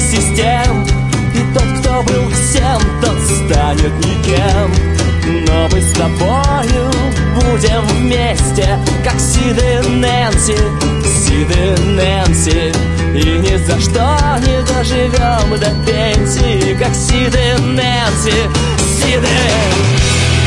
систем. И тот, кто был всем, тот станет никем. Но мы с тобою будем вместе, как Сид и Нэнси, Сид и Нэнси. И ни за что не доживем до пенсии, как Сид и Нэнси, Сид и...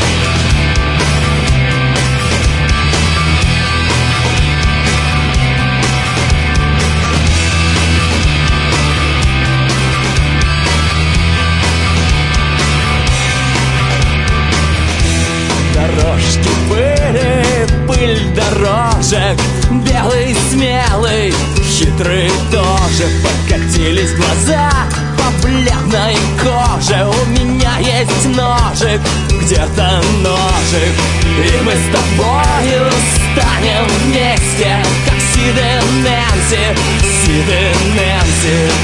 Дорожки были, пыль дорожек, белый, смелый, хитрый тоже. Покатились глаза по бледной коже. У меня есть ножик, где-то ножик. И мы с тобою станем вместе, как Сид и Нэнси, Сид и Нэнси.